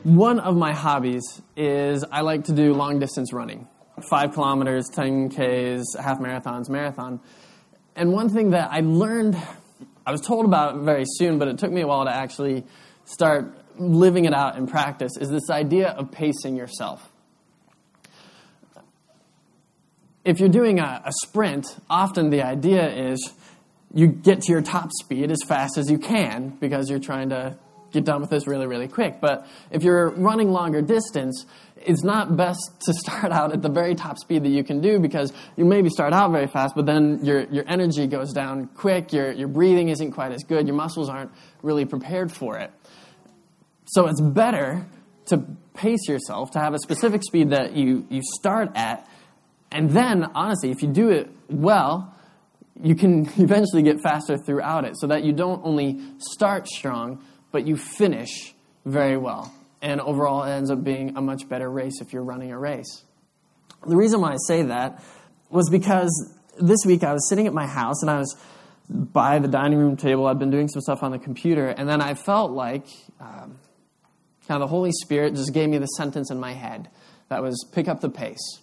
One of my hobbies is I like to do long-distance running. 5 kilometers, 10 Ks, half marathons, marathon. And one thing that I learned, I was told about it very soon, but it took me a while to actually start living it out in practice, is this idea of pacing yourself. If you're doing a sprint, often the idea is you get to your top speed as fast as you can because you're trying to get done with this really, really quick. But if you're running longer distance, it's not best to start out at the very top speed that you can do because you maybe start out very fast, but then your energy goes down quick, your breathing isn't quite as good, your muscles aren't really prepared for it. So it's better to pace yourself, to have a specific speed that you start at, and then, honestly, if you do it well, you can eventually get faster throughout it so that you don't only start strong, but you finish very well. And overall, it ends up being a much better race if you're running a race. The reason why I say that was because this week I was sitting at my house and I was by the dining room table. I'd been doing some stuff on the computer, and then I felt like kind of the Holy Spirit just gave me the sentence in my head that was, pick up the pace.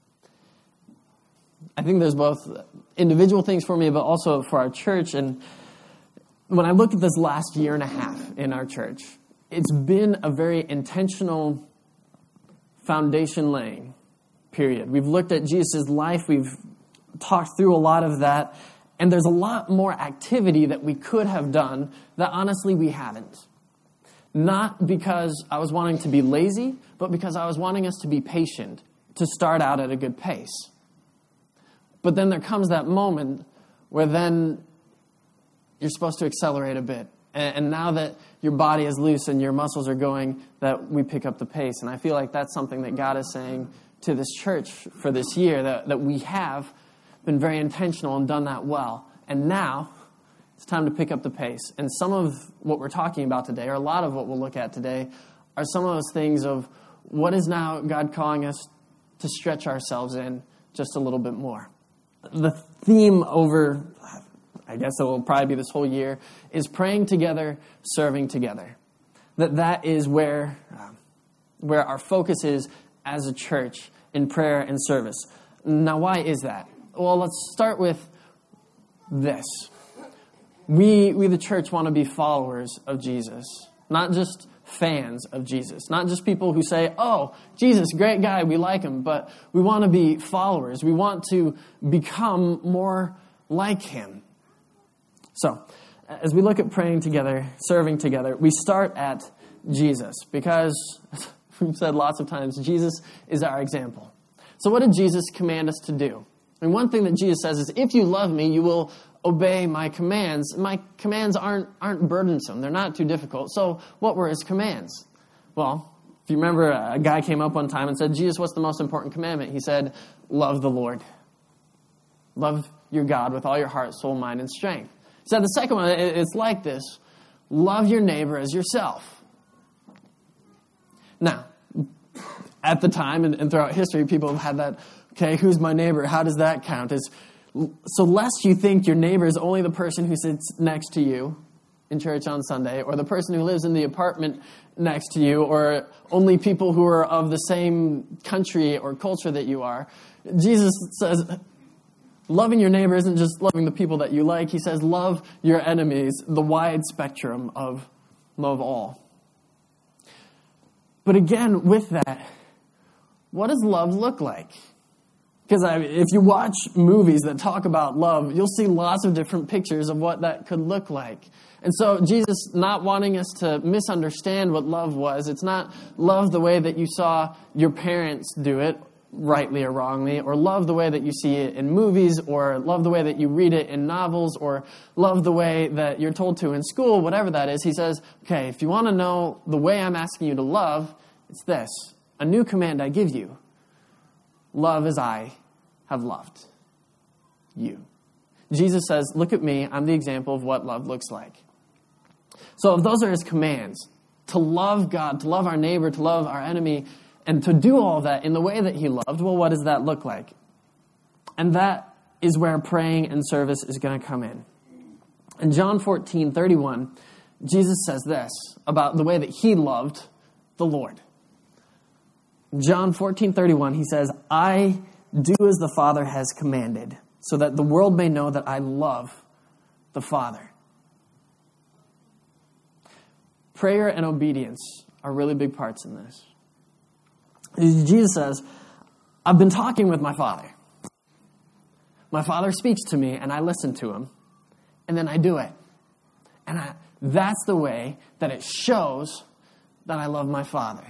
I think there's both individual things for me, but also for our church. And when I look at this last year and a half in our church, it's been a very intentional foundation laying period. We've looked at Jesus' life. We've talked through a lot of that. And there's a lot more activity that we could have done that honestly we haven't. Not because I was wanting to be lazy, but because I was wanting us to be patient, to start out at a good pace. But then there comes that moment where then you're supposed to accelerate a bit. And now that your body is loose and your muscles are going, that we pick up the pace. And I feel like that's something that God is saying to this church for this year, that we have been very intentional and done that well. And now it's time to pick up the pace. And some of what we're talking about today, or a lot of what we'll look at today, are some of those things of what is now God calling us to stretch ourselves in just a little bit more. The theme over, I guess it will probably be this whole year, is praying together, serving together. That is where our focus is as a church in prayer and service. Now, why is that? Well, let's start with this. We the church, want to be followers of Jesus, not just fans of Jesus, not just people who say, oh, Jesus, great guy, we like him, but we want to be followers. We want to become more like him. So, as we look at praying together, serving together, we start at Jesus because, we've said lots of times, Jesus is our example. So what did Jesus command us to do? And one thing that Jesus says is, if you love me, you will obey my commands. My commands aren't burdensome. They're not too difficult. So what were his commands? Well, if you remember, a guy came up one time and said, Jesus, what's the most important commandment? He said, love the Lord. Love your God with all your heart, soul, mind, and strength. He said the second one, it's like this. Love your neighbor as yourself. Now, at the time and throughout history, people have had that, okay, who's my neighbor? How does that count? So lest you think your neighbor is only the person who sits next to you in church on Sunday, or the person who lives in the apartment next to you, or only people who are of the same country or culture that you are, Jesus says, loving your neighbor isn't just loving the people that you like. He says, love your enemies, the wide spectrum of love all. But again, with that, what does love look like? Because if you watch movies that talk about love, you'll see lots of different pictures of what that could look like. And so Jesus not wanting us to misunderstand what love was, it's not love the way that you saw your parents do it, rightly or wrongly, or love the way that you see it in movies, or love the way that you read it in novels, or love the way that you're told to in school, whatever that is. He says, okay, if you want to know the way I'm asking you to love, it's this. A new command I give you. Love as I have loved you. Jesus says, look at me. I'm the example of what love looks like. So if those are his commands, to love God, to love our neighbor, to love our enemy, and to do all that in the way that he loved, well, what does that look like? And that is where praying and service is going to come in. In John 14:31, Jesus says this about the way that he loved the Lord. In John 14:31, he says, I do as the Father has commanded, so that the world may know that I love the Father. Prayer and obedience are really big parts in this. Jesus says, I've been talking with my Father. My Father speaks to me, and I listen to him, and then I do it. And that's the way that it shows that I love my Father.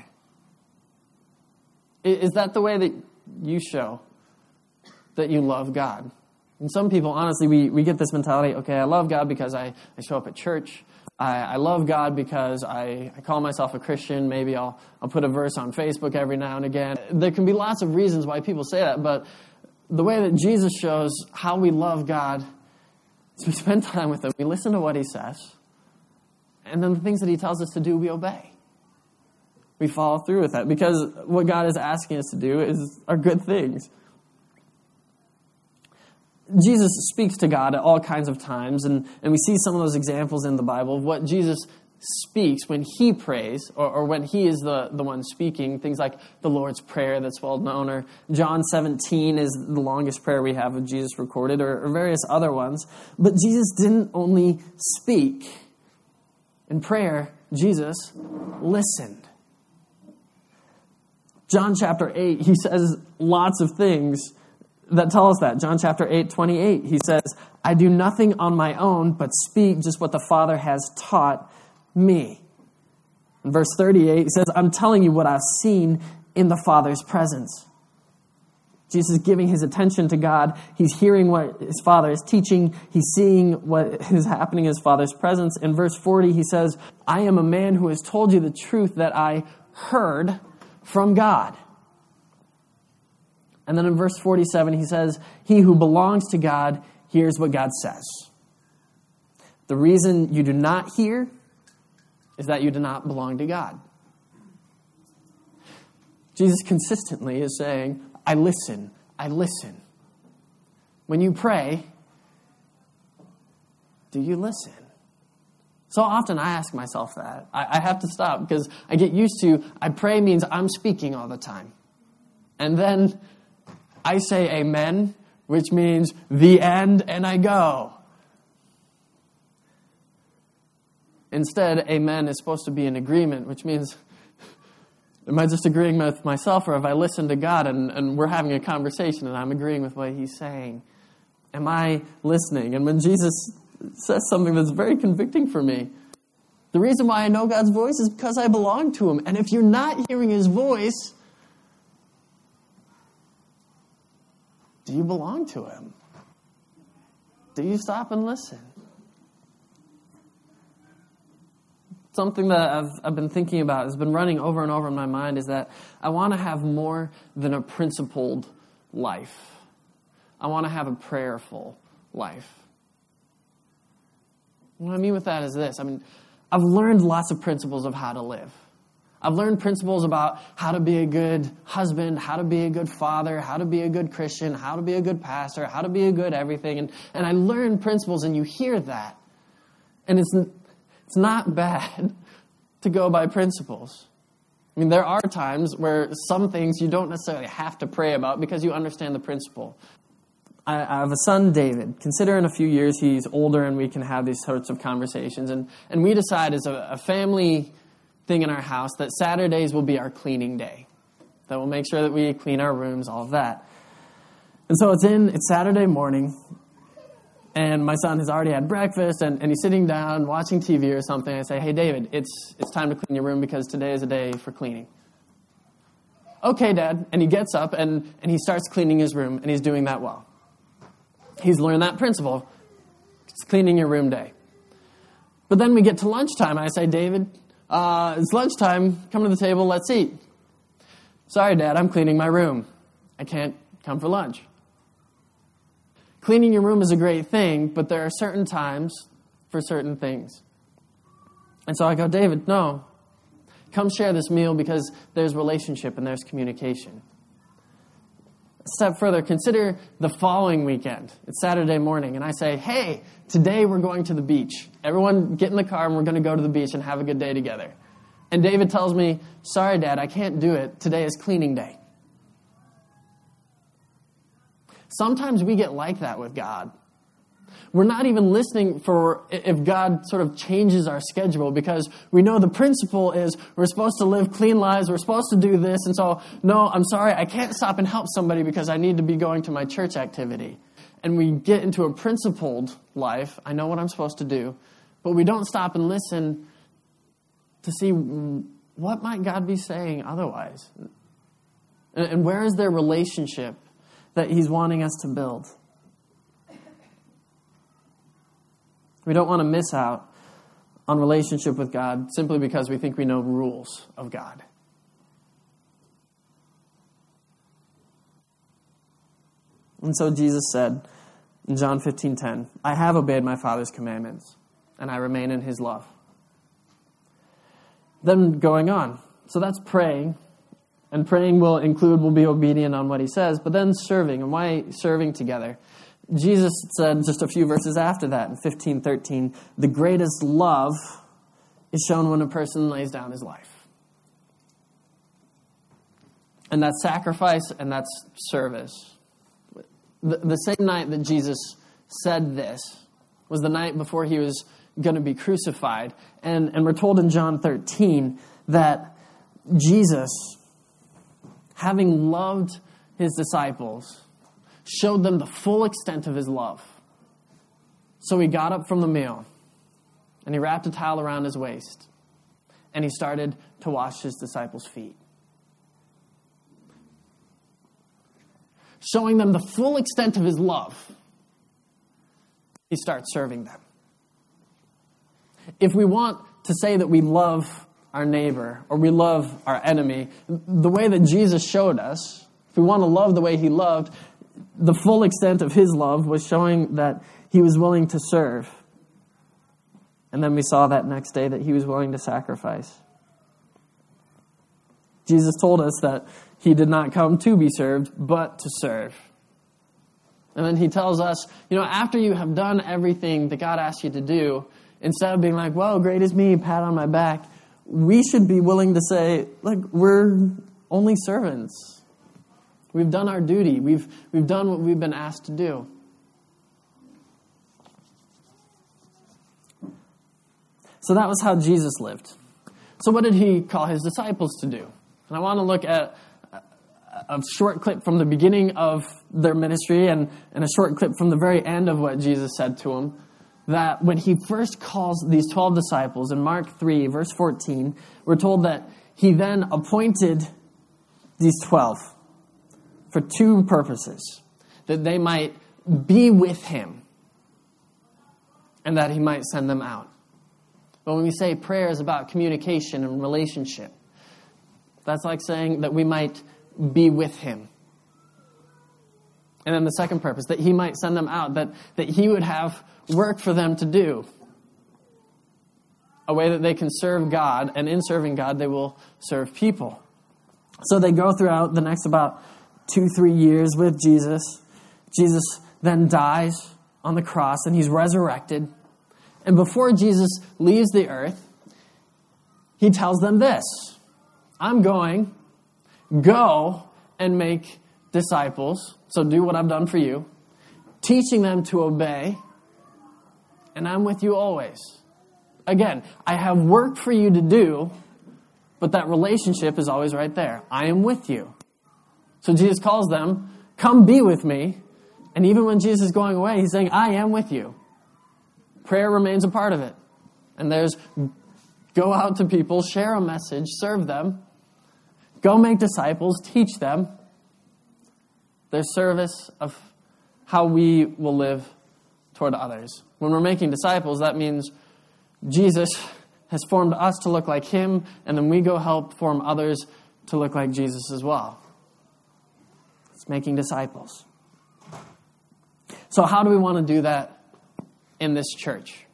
Is that the way that you show that you love God? And some people, honestly, we get this mentality, okay, I love God because I show up at church. I love God because I call myself a Christian. Maybe I'll put a verse on Facebook every now and again. There can be lots of reasons why people say that, but the way that Jesus shows how we love God is we spend time with him, we listen to what he says, and then the things that he tells us to do, we obey. We follow through with that because what God is asking us to do are good things. Jesus speaks to God at all kinds of times, and we see some of those examples in the Bible of what Jesus speaks when he prays, or when he is the one speaking, things like the Lord's Prayer that's well known, or John 17 is the longest prayer we have of Jesus recorded, or various other ones. But Jesus didn't only speak. In prayer, Jesus listened. John chapter 8, he says lots of things that tell us that. John chapter 8:28, he says, I do nothing on my own, but speak just what the Father has taught me. In verse 38, he says, I'm telling you what I've seen in the Father's presence. Jesus is giving his attention to God. He's hearing what his Father is teaching. He's seeing what is happening in his Father's presence. In verse 40, he says, I am a man who has told you the truth that I heard from God. And then in verse 47, he says, he who belongs to God hears what God says. The reason you do not hear is that you do not belong to God. Jesus consistently is saying, I listen, I listen. When you pray, do you listen? So often I ask myself that. I have to stop because I get used to, I pray means I'm speaking all the time. And then I say amen, which means the end, and I go. Instead, amen is supposed to be an agreement, which means, am I just agreeing with myself, or have I listened to God and we're having a conversation and I'm agreeing with what he's saying? Am I listening? And when Jesus says something that's very convicting for me, the reason why I know God's voice is because I belong to him. And if you're not hearing his voice, do you belong to him? Do you stop and listen? Something that I've been thinking about, has been running over and over in my mind, is that I want to have more than a principled life. I want to have a prayerful life. What I mean with that is this. I've learned lots of principles of how to live. I've learned principles about how to be a good husband, how to be a good father, how to be a good Christian, how to be a good pastor, how to be a good everything. And I learned principles, and you hear that. And it's not bad to go by principles. There are times where some things you don't necessarily have to pray about because you understand the principle. I have a son, David. Consider in a few years he's older and we can have these sorts of conversations. And we decide as a family thing in our house that Saturdays will be our cleaning day. That we'll make sure that we clean our rooms, all of that. And so it's Saturday morning, and my son has already had breakfast, and he's sitting down watching TV or something. I say, hey, David, it's time to clean your room because today is a day for cleaning. Okay, Dad. And he gets up, and he starts cleaning his room, and he's doing that well. He's learned that principle. It's cleaning your room day. But then we get to lunchtime, and I say, David, it's lunchtime. Come to the table. Let's eat. Sorry, Dad, I'm cleaning my room. I can't come for lunch. Cleaning your room is a great thing, but there are certain times for certain things. And so I go, David, no. Come share this meal because there's relationship and there's communication. A step further, consider the following weekend. It's Saturday morning, and I say, hey, today we're going to the beach. Everyone get in the car, and we're going to go to the beach and have a good day together. And David tells me, sorry, Dad, I can't do it. Today is cleaning day. Sometimes we get like that with God. We're not even listening for if God sort of changes our schedule, because we know the principle is we're supposed to live clean lives, we're supposed to do this, and so, no, I'm sorry, I can't stop and help somebody because I need to be going to my church activity. And we get into a principled life, I know what I'm supposed to do, but we don't stop and listen to see what might God be saying otherwise. And where is their relationship that he's wanting us to build? We don't want to miss out on relationship with God simply because we think we know rules of God. And so Jesus said in John 15:10, I have obeyed my Father's commandments, and I remain in his love. Then going on. So that's praying. And praying will be obedient on what he says, but then serving. And why serving together? Jesus said just a few verses after that in 15:13, the greatest love is shown when a person lays down his life. And that's sacrifice and that's service. The same night that Jesus said this was the night before he was going to be crucified. And we're told in John 13 that Jesus, having loved his disciples, showed them the full extent of his love. So he got up from the meal, and he wrapped a towel around his waist, and he started to wash his disciples' feet. Showing them the full extent of his love, he starts serving them. If we want to say that we love our neighbor or we love our enemy, the way that Jesus showed us, if we want to love the way he loved, the full extent of his love was showing that he was willing to serve. And then we saw that next day that he was willing to sacrifice. Jesus told us that he did not come to be served, but to serve. And then he tells us, after you have done everything that God asked you to do, instead of being like, whoa, great is me, pat on my back, we should be willing to say, look, we're only servants. We've done our duty. We've done what we've been asked to do. So that was how Jesus lived. So what did he call his disciples to do? And I want to look at a short clip from the beginning of their ministry and a short clip from the very end of what Jesus said to them. That when he first calls these 12 disciples in Mark 3, verse 14, we're told that he then appointed these 12 for two purposes. That they might be with him and that he might send them out. But when we say prayer is about communication and relationship, that's like saying that we might be with him. And then the second purpose, that he might send them out, that he would have work for them to do. A way that they can serve God, and in serving God, they will serve people. So they go throughout the next about 2-3 years with Jesus. Jesus then dies on the cross, and he's resurrected. And before Jesus leaves the earth, he tells them this: I'm going, go and make disciples. So do what I've done for you, teaching them to obey, and I'm with you always. Again, I have work for you to do, but that relationship is always right there. I am with you. So Jesus calls them, come be with me. And even when Jesus is going away, he's saying, I am with you. Prayer remains a part of it. And there's go out to people, share a message, serve them. Go make disciples, teach them. There's service of how we will live toward others. When we're making disciples, that means Jesus has formed us to look like him, and then we go help form others to look like Jesus as well. It's making disciples. So how do we want to do that in this church?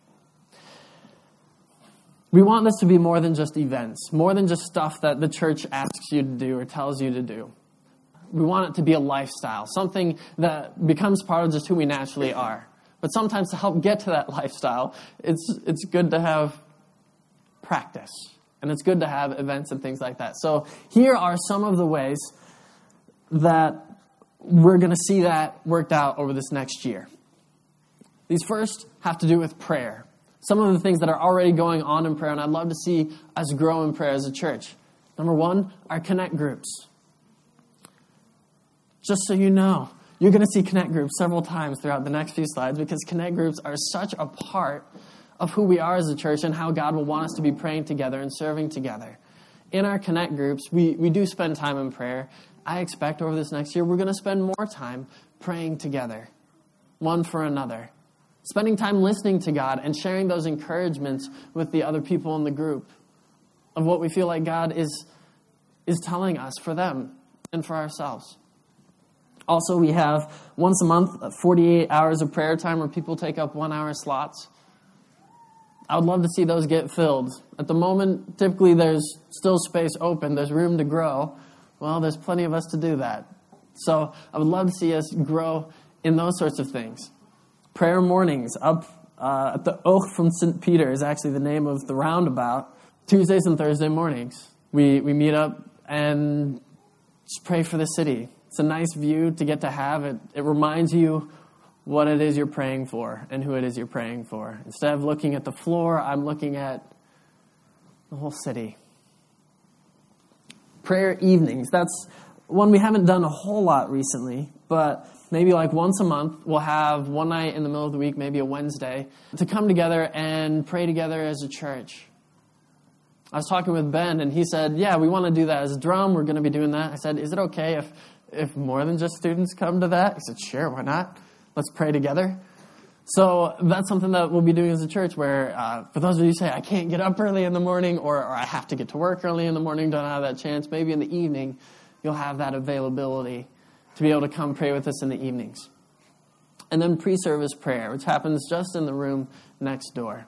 We want this to be more than just events, more than just stuff that the church asks you to do or tells you to do. We want it to be a lifestyle, something that becomes part of just who we naturally are. But sometimes to help get to that lifestyle, it's good to have practice. And it's good to have events and things like that. So here are some of the ways that we're going to see that worked out over this next year. These first have to do with prayer. Some of the things that are already going on in prayer, and I'd love to see us grow in prayer as a church. Number one, our Connect groups. Just so you know, you're going to see Connect groups several times throughout the next few slides because Connect groups are such a part of who we are as a church and how God will want us to be praying together and serving together. In our Connect groups, we do spend time in prayer. I expect over this next year, we're going to spend more time praying together, one for another. Spending time listening to God and sharing those encouragements with the other people in the group of what we feel like God is telling us for them and for ourselves. Also, we have once a month, 48 hours of prayer time where people take up 1 hour slots. I would love to see those get filled. At the moment, typically there's still space open. There's room to grow. Well, there's plenty of us to do that. So I would love to see us grow in those sorts of things. Prayer mornings up at the Oak from St. Peter is actually the name of the roundabout. Tuesdays and Thursday mornings, we meet up and just pray for the city. It's a nice view to get to have. It reminds you what it is you're praying for and who it is you're praying for. Instead of looking at the floor, I'm looking at the whole city. Prayer evenings. That's one we haven't done a whole lot recently, but maybe like once a month, we'll have one night in the middle of the week, maybe a Wednesday, to come together and pray together as a church. I was talking with Ben, and he said, yeah, we want to do that as a drum. We're going to be doing that. I said, is it okay if more than just students come to that? He said, sure, why not? Let's pray together. So that's something that we'll be doing as a church where, for those of you who say, I can't get up early in the morning or I have to get to work early in the morning, don't have that chance, maybe in the evening you'll have that availability to be able to come pray with us in the evenings. And then pre-service prayer, which happens just in the room next door.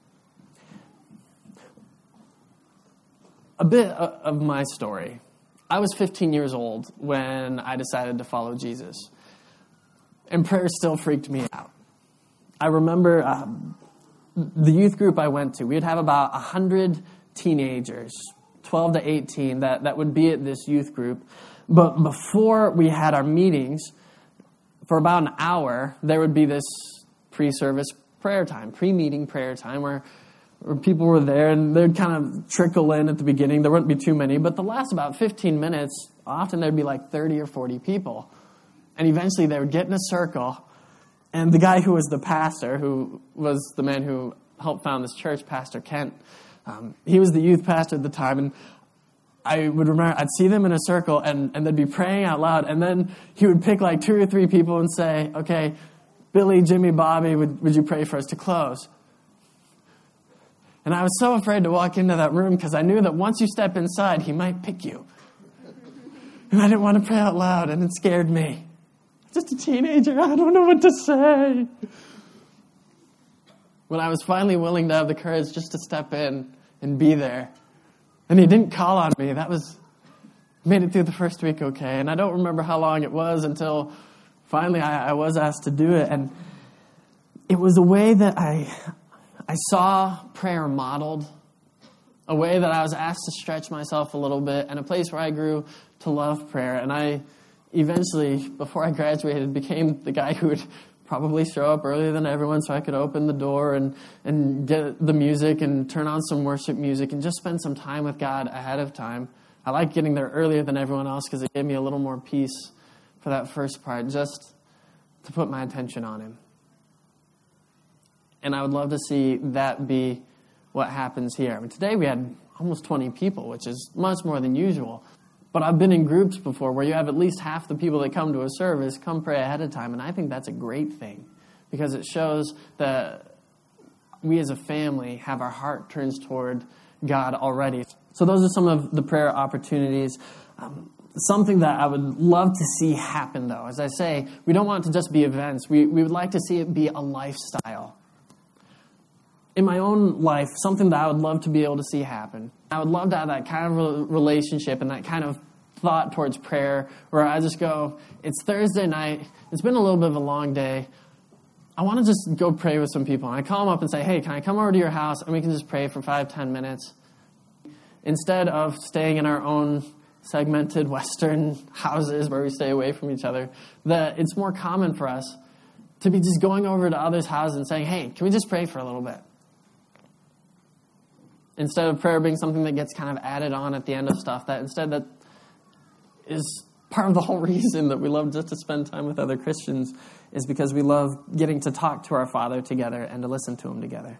A bit of my story. I was 15 years old when I decided to follow Jesus. And prayer still freaked me out. I remember the youth group I went to, we'd have about 100 teenagers, 12 to 18, that would be at this youth group. But before we had our meetings, for about an hour, there would be this pre-service prayer time, pre-meeting prayer time where people were there and they'd kind of trickle in at the beginning. There wouldn't be too many, but the last about 15 minutes, often there'd be like 30 or 40 people. And eventually they would get in a circle, and the guy who was the pastor, who was the man who helped found this church, Pastor Kent, he was the youth pastor at the time, and I would remember, I'd see them in a circle, and they'd be praying out loud, and then he would pick like 2 or 3 people and say, okay, Billy, Jimmy, Bobby, would you pray for us to close? And I was so afraid to walk into that room because I knew that once you step inside, he might pick you. And I didn't want to pray out loud, and it scared me. Just a teenager, I don't know what to say. When I was finally willing to have the courage just to step in and be there, and he didn't call on me, made it through the first week okay. And I don't remember how long it was until finally I was asked to do it. And it was a way that I saw prayer modeled, a way that I was asked to stretch myself a little bit, and a place where I grew to love prayer. And I eventually, before I graduated, became the guy who would probably show up earlier than everyone so I could open the door and get the music and turn on some worship music and just spend some time with God ahead of time. I like getting there earlier than everyone else because it gave me a little more peace for that first part, just to put my attention on Him. And I would love to see that be what happens here. I mean, today we had almost 20 people, which is much more than usual. But I've been in groups before where you have at least half the people that come to a service come pray ahead of time. And I think that's a great thing because it shows that we as a family have our heart turns toward God already. So those are some of the prayer opportunities. Something that I would love to see happen, though. As I say, we don't want it to just be events. We would like to see it be a lifestyle. In my own life, something that I would love to be able to see happen. I would love to have that kind of relationship and that kind of thought towards prayer where I just go, it's Thursday night, it's been a little bit of a long day, I want to just go pray with some people. And I call them up and say, hey, can I come over to your house and we can just pray for 5-10 minutes? instead of staying in our own segmented Western houses where we stay away from each other, that it's more common for us to be just going over to others' houses and saying, hey, can we just pray for a little bit? Instead of prayer being something that gets kind of added on at the end of stuff, that instead that is part of the whole reason that we love just to spend time with other Christians, is because we love getting to talk to our Father together and to listen to Him together.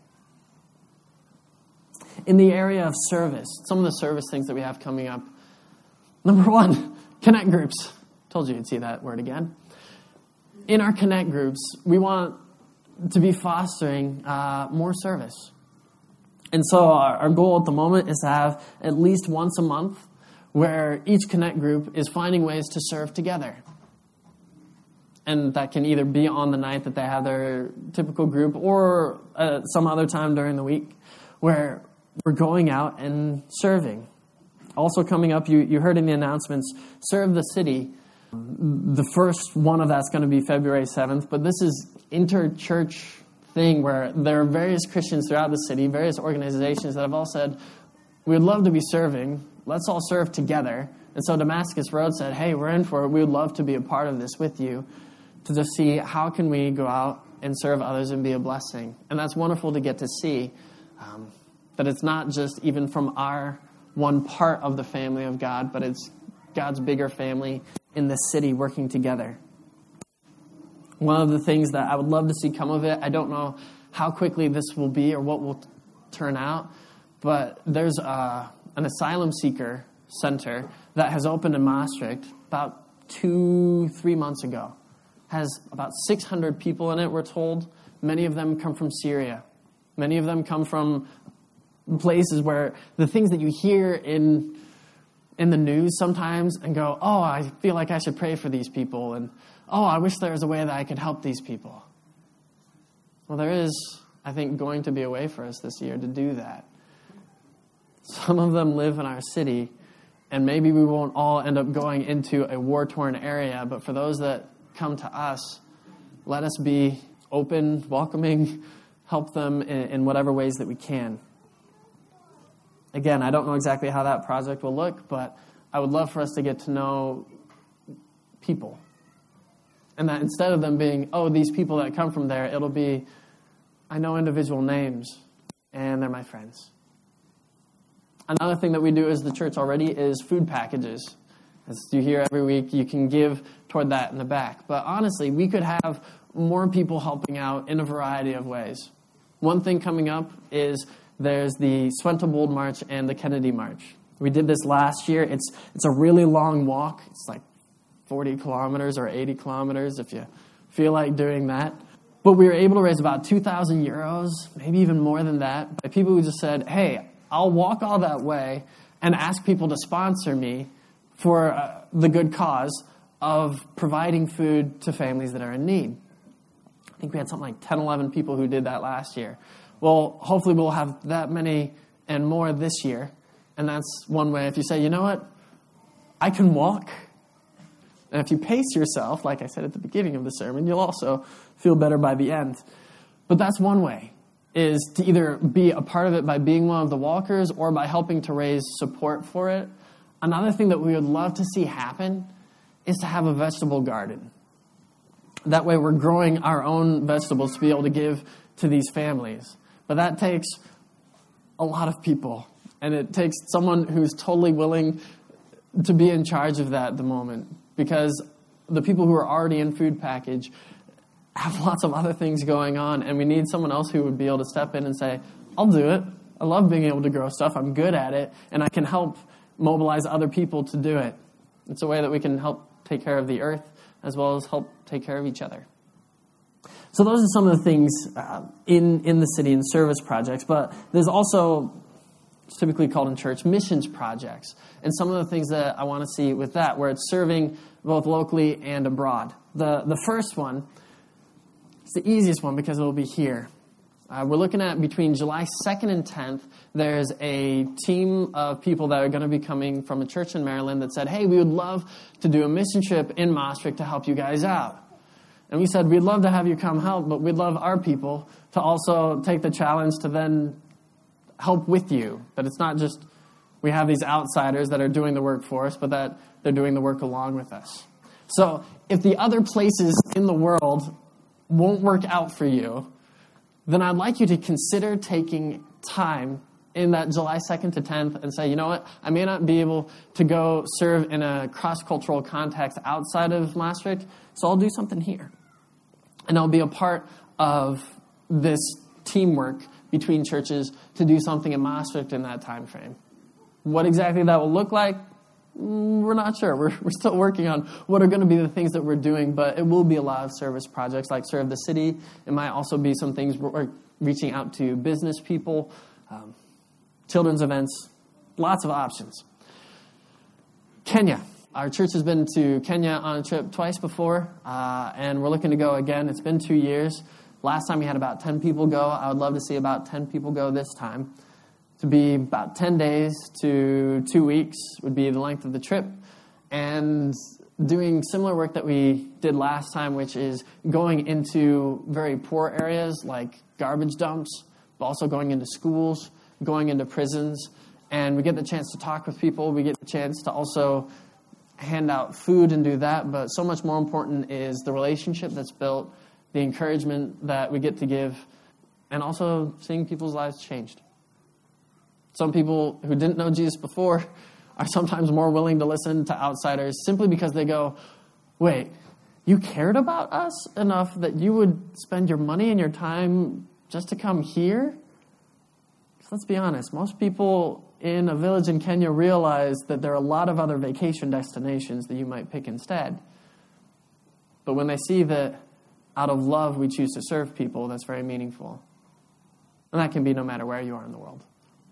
In the area of service, some of the service things that we have coming up. Number one, connect groups. Told you you'd see that word again. In our connect groups, we want to be fostering more service. And so our goal at the moment is to have at least once a month where each connect group is finding ways to serve together. And that can either be on the night that they have their typical group or some other time during the week where we're going out and serving. Also coming up, you heard in the announcements, Serve the City. The first one of that's going to be February 7th, but this is inter-church thing where there are various Christians throughout the city, various organizations that have all said, we would love to be serving, let's all serve together. And so Damascus Road said, hey, we're in for it, we would love to be a part of this with you, to just see how can we go out and serve others and be a blessing. And that's wonderful to get to see, that it's not just even from our one part of the family of God, but it's God's bigger family in the city working together. One of the things that I would love to see come of it, I don't know how quickly this will be or what will turn out, but there's an asylum seeker center that has opened in Maastricht about 2-3 months ago. Has about 600 people in it, we're told. Many of them come from Syria. Many of them come from places where the things that you hear in the news sometimes and go, oh, I feel like I should pray for these people, and oh, I wish there was a way that I could help these people. Well, there is, I think, going to be a way for us this year to do that. Some of them live in our city, and maybe we won't all end up going into a war-torn area, but for those that come to us, let us be open, welcoming, help them in whatever ways that we can. Again, I don't know exactly how that project will look, but I would love for us to get to know people. And that instead of them being, oh, these people that come from there, it'll be, I know individual names, and they're my friends. Another thing that we do as the church already is food packages. As you hear every week, you can give toward that in the back. But honestly, we could have more people helping out in a variety of ways. One thing coming up is there's the Swentebold March and the Kennedy March. We did this last year. It's a really long walk. It's like 40 kilometers or 80 kilometers if you feel like doing that. But we were able to raise about 2,000 euros, maybe even more than that, by people who just said, hey, I'll walk all that way and ask people to sponsor me for the good cause of providing food to families that are in need. I think we had something like 10, 11 people who did that last year. Well, hopefully we'll have that many and more this year. And that's one way. If you say, you know what, I can walk. And if you pace yourself, like I said at the beginning of the sermon, you'll also feel better by the end. But that's one way, is to either be a part of it by being one of the walkers or by helping to raise support for it. Another thing that we would love to see happen is to have a vegetable garden. That way we're growing our own vegetables to be able to give to these families. But that takes a lot of people. And it takes someone who's totally willing to be in charge of that at the moment. Because the people who are already in food package have lots of other things going on. And we need someone else who would be able to step in and say, I'll do it. I love being able to grow stuff. I'm good at it. And I can help mobilize other people to do it. It's a way that we can help take care of the earth as well as help take care of each other. So those are some of the things in the city and service projects. But there's also, it's typically called in church, missions projects. And some of the things that I want to see with that, where it's serving both locally and abroad. The first one, it's the easiest one because it will be here. We're looking at between July 2nd and 10th, there's a team of people that are going to be coming from a church in Maryland that said, hey, we would love to do a mission trip in Maastricht to help you guys out. And we said, we'd love to have you come help, but we'd love our people to also take the challenge to then help with you. That it's not just We have these outsiders that are doing the work for us, but that they're doing the work along with us. So if the other places in the world won't work out for you, then I'd like you to consider taking time in that July 2nd to 10th and say, you know what, I may not be able to go serve in a cross-cultural context outside of Maastricht, so I'll do something here. And I'll be a part of this teamwork between churches to do something in Maastricht in that time frame. What exactly that will look like, we're not sure. We're still working on what are going to be the things that we're doing, but it will be a lot of service projects like Serve the City. It might also be some things we're reaching out to business people, children's events, lots of options. Kenya. Our church has been to Kenya on a trip twice before, and we're looking to go again. It's been 2 years. Last time we had about 10 people go. I would love to see about 10 people go this time. To be about 10 days to 2 weeks would be the length of the trip. And doing similar work that we did last time, which is going into very poor areas like garbage dumps, but also going into schools, going into prisons. And we get the chance to talk with people. We get the chance to also hand out food and do that. But so much more important is the relationship that's built, the encouragement that we get to give, and also seeing people's lives changed. Some people who didn't know Jesus before are sometimes more willing to listen to outsiders simply because they go, wait, you cared about us enough that you would spend your money and your time just to come here? So let's be honest, most people in a village in Kenya realize that there are a lot of other vacation destinations that you might pick instead. But when they see that out of love we choose to serve people, that's very meaningful. And that can be no matter where you are in the world.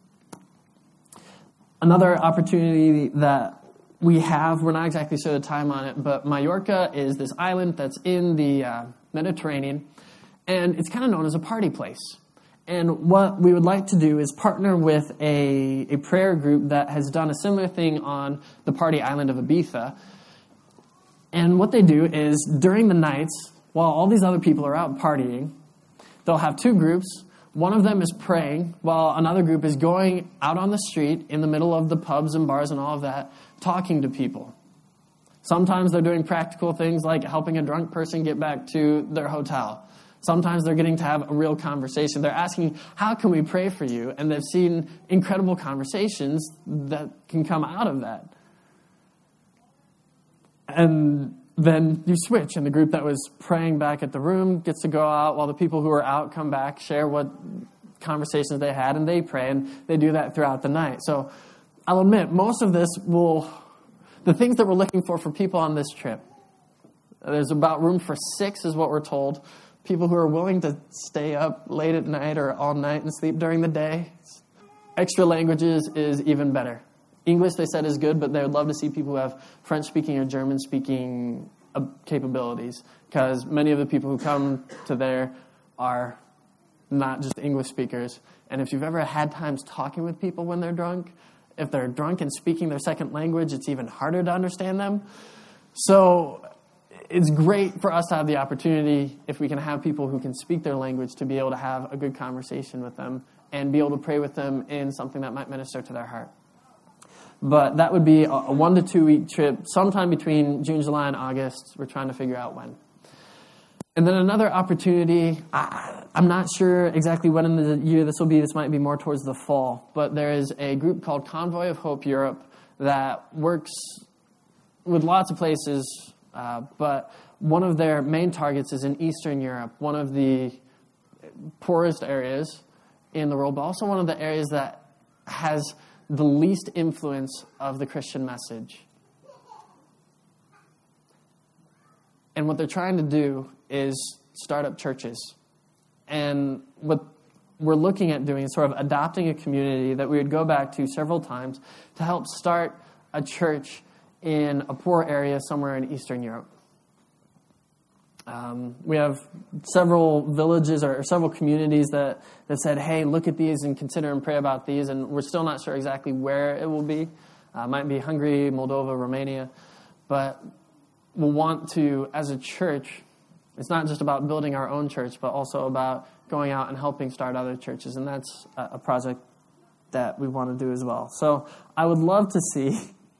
Another opportunity that we have, we're not exactly sure the time on it, but Mallorca is this island that's in the Mediterranean, and it's kind of known as a party place. And what we would like to do is partner with a prayer group that has done a similar thing on the party island of Ibiza. And what they do is, during the nights, while all these other people are out partying, they'll have two groups. One of them is praying, while another group is going out on the street in the middle of the pubs and bars and all of that, talking to people. Sometimes they're doing practical things like helping a drunk person get back to their hotel. Sometimes they're getting to have a real conversation. They're asking, how can we pray for you? And they've seen incredible conversations that can come out of that. And then you switch, and the group that was praying back at the room gets to go out while the people who are out come back, share what conversations they had, and they pray, and they do that throughout the night. So I'll admit, most of this the things that we're looking for people on this trip, there's about room for 6 is what we're told. People who are willing to stay up late at night or all night and sleep during the day. Extra languages is even better. English, they said, is good, but they would love to see people who have French-speaking or German-speaking capabilities, because many of the people who come to there are not just English speakers. And if you've ever had times talking with people when they're drunk, if they're drunk and speaking their second language, it's even harder to understand them. So it's great for us to have the opportunity, if we can have people who can speak their language, to be able to have a good conversation with them and be able to pray with them in something that might minister to their heart. But that would be a 1 to 2 week trip, sometime between June, July, and August. We're trying to figure out when. And then another opportunity, I'm not sure exactly when in the year this will be. This might be more towards the fall. But there is a group called Convoy of Hope Europe that works with lots of places, but one of their main targets is in Eastern Europe, one of the poorest areas in the world, but also one of the areas that has the least influence of the Christian message. And what they're trying to do is start up churches. And what we're looking at doing is sort of adopting a community that we would go back to several times to help start a church in a poor area somewhere in Eastern Europe. We have several villages or several communities that said, hey, look at these and consider and pray about these. And we're still not sure exactly where it will be. It might be Hungary, Moldova, Romania. But we'll want to, as a church, it's not just about building our own church, but also about going out and helping start other churches. And that's a project that we want to do as well. So I would love to see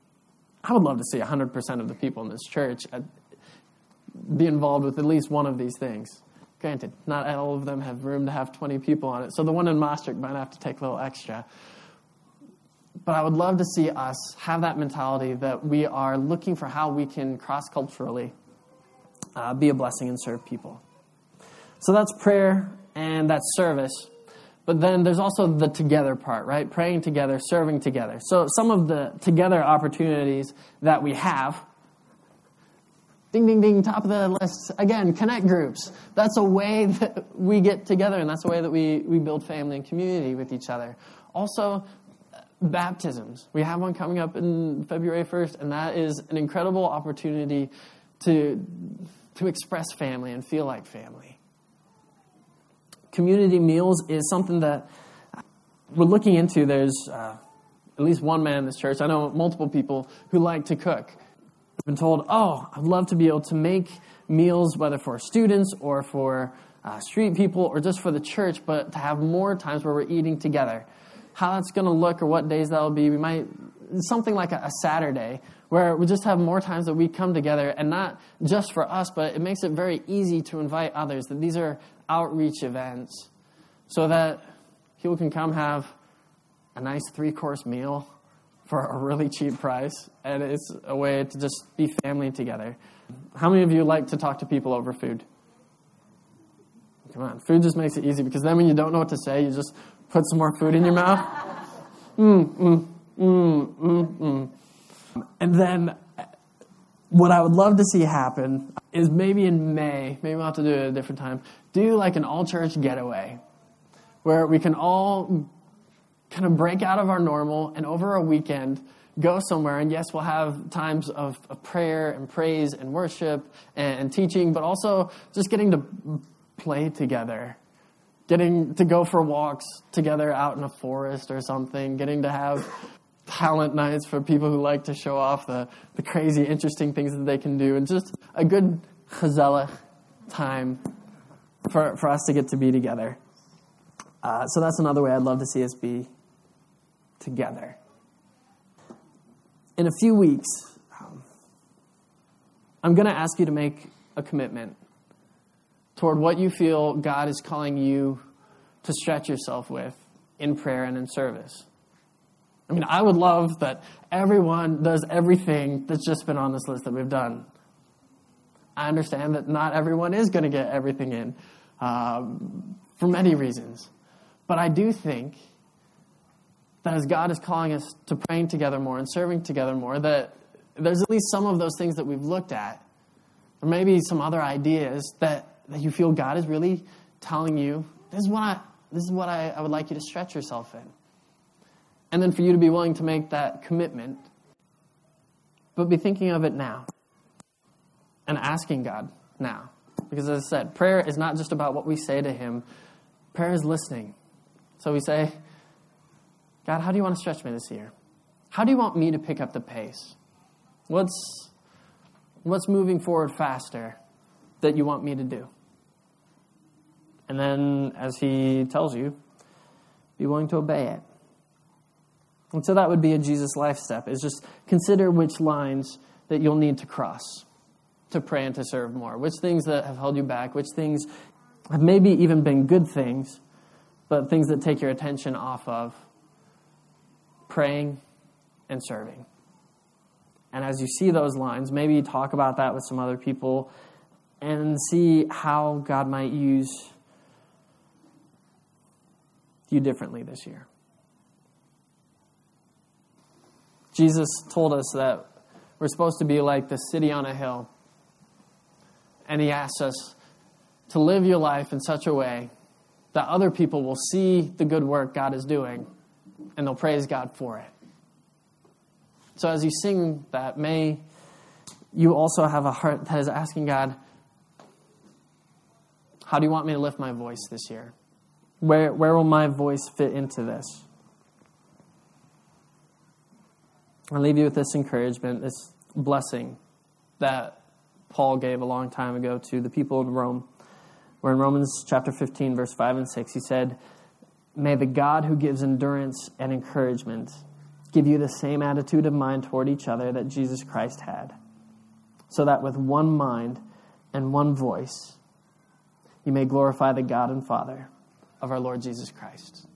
100% of the people in this church be involved with at least one of these things. Granted, not all of them have room to have 20 people on it, so the one in Maastricht might have to take a little extra. But I would love to see us have that mentality that we are looking for how we can cross-culturally be a blessing and serve people. So that's prayer and that's service. But then there's also the together part, right? Praying together, serving together. So some of the together opportunities that we have, ding, ding, ding, top of the list. Again, connect groups. That's a way that we get together, and that's a way that we build family and community with each other. Also, baptisms. We have one coming up in February 1st, and that is an incredible opportunity to express family and feel like family. Community meals is something that we're looking into. There's at least one man in this church. I know multiple people who like to cook. I've been told, I'd love to be able to make meals, whether for students or for street people or just for the church, but to have more times where we're eating together. How that's going to look or what days that will be, we might, something like a Saturday, where we just have more times that we come together, and not just for us, but it makes it very easy to invite others, that these are outreach events, so that people can come have a nice 3-course meal for a really cheap price, and it's a way to just be family together. How many of you like to talk to people over food? Come on, food just makes it easy, because then when you don't know what to say, you just put some more food in your mouth. And then what I would love to see happen is maybe in May, maybe we'll have to do it at a different time, do like an all-church getaway where we can all kind of break out of our normal and over a weekend go somewhere. And yes, we'll have times of prayer and praise and worship and teaching, but also just getting to play together, getting to go for walks together out in a forest or something, getting to have talent nights for people who like to show off the crazy, interesting things that they can do, and just a good gezellig time for us to get to be together. So that's another way I'd love to see us be together. In a few weeks, I'm going to ask you to make a commitment toward what you feel God is calling you to stretch yourself with in prayer and in service. I mean, I would love that everyone does everything that's just been on this list that we've done. I understand that not everyone is going to get everything in for many reasons. But I do think that as God is calling us to praying together more and serving together more, that there's at least some of those things that we've looked at, or maybe some other ideas that you feel God is really telling you, this is what I would like you to stretch yourself in. And then for you to be willing to make that commitment, but be thinking of it now and asking God now. Because as I said, prayer is not just about what we say to Him. Prayer is listening. So we say, God, how do you want to stretch me this year? How do you want me to pick up the pace? What's moving forward faster that you want me to do? And then, as He tells you, be willing to obey it. And so that would be a Jesus life step, is just consider which lines that you'll need to cross to pray and to serve more. Which things that have held you back, which things have maybe even been good things, but things that take your attention off of praying and serving. And as you see those lines, maybe talk about that with some other people and see how God might use you differently this year. Jesus told us that we're supposed to be like the city on a hill. And He asks us to live your life in such a way that other people will see the good work God is doing and they'll praise God for it. So as you sing that, may you also have a heart that is asking God, how do you want me to lift my voice this year? Where will my voice fit into this? I'll leave you with this encouragement, this blessing that Paul gave a long time ago to the people in Rome. Where in Romans chapter 15, verse 5 and 6, he said, May the God who gives endurance and encouragement give you the same attitude of mind toward each other that Jesus Christ had, so that with one mind and one voice, you may glorify the God and Father of our Lord Jesus Christ.